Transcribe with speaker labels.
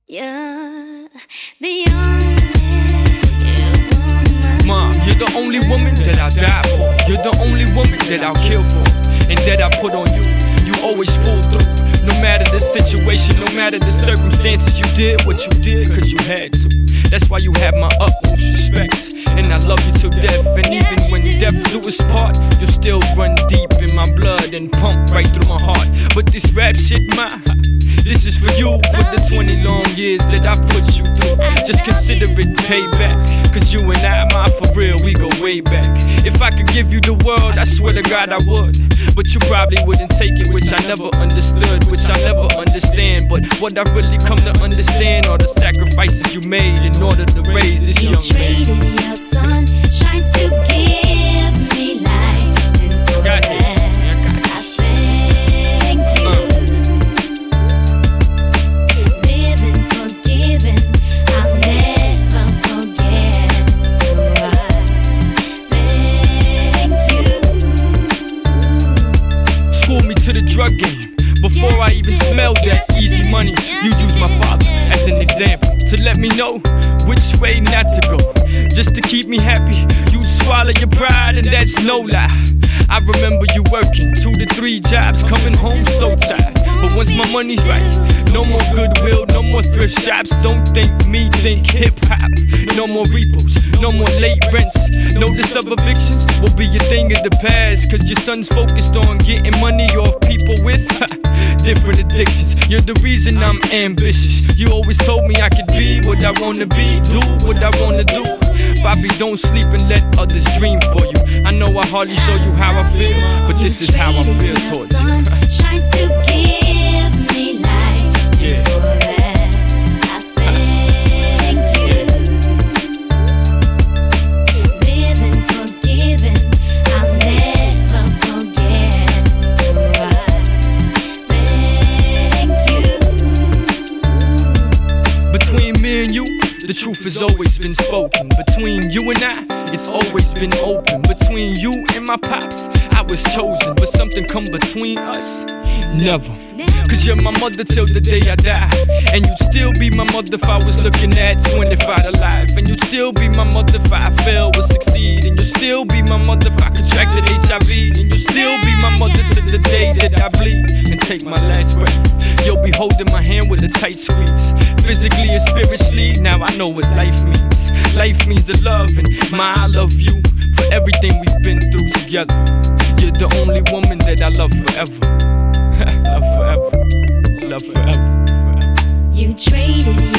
Speaker 1: You're the only woman.
Speaker 2: Mom, you're the only woman that I'll die for. You're the only woman that I'll kill for, and that I put on you. You always pull through, no matter the situation, no matter the circumstances. You did what you did, cause you had to. That's why you have my utmost respect, and I love you to death. And even when death do us part, you'll still run deep in my blood and pump right through my heart. But this rap shit, this is for you, for the 20 long years that I put you through. Just consider it payback, cause you and I, for real, we go way back. If I could give you the world, I swear to God I would, but you probably wouldn't take it, which I never understood, which I never understand. But what I really come to understand are the sacrifices you made in order to raise this young man.
Speaker 1: You traded your sunshine to give me life, and for
Speaker 2: Got
Speaker 1: that
Speaker 2: this.
Speaker 1: I thank you. Living, forgiving, I'll never forget. So I thank you.
Speaker 2: Schooled me to the drug game. Before I even smelled that easy money, you used my father as an example to let me know which way not to go. Just to keep me happy, you'd swallow your pride, and that's no lie. I remember you working 2 to 3 jobs, coming home so tired. But once my money's right, no more Goodwill, no more thrift shops. Don't think me, think hip-hop. No more repos, no more late rents. Notice of evictions will be a thing of the past, cause your son's focused on getting money off people with different addictions. You're the reason I'm ambitious. You always told me I could be what I wanna be, do what I wanna do. Bobby, don't sleep and let others dream for you. I know I hardly show you how I feel, but this is how I feel towards you.
Speaker 1: Sunshine to give me life,
Speaker 2: Yeah.
Speaker 1: and for that I thank you. Living, forgiving, I'll never forget. So I thank you.
Speaker 2: Between me and you, the truth has always been spoken. Between you and I, it's always been open. Between you and my pops, I was chosen. But something come between us? Never. Cause you're my mother till the day I die. And you'd still be my mother if I was looking at 25 alive. And you'd still be my mother if I fail or succeed. And you'll still be my mother if I contracted HIV. And you'll still be my mother till the day that I bleed and take my last breath. You'll be holding my hand with a tight squeeze, physically and spiritually. Now I know what life means. Life means the love, and I love you for everything we've been through together. You're the only woman that I love forever. Love forever. Love forever.
Speaker 1: You traded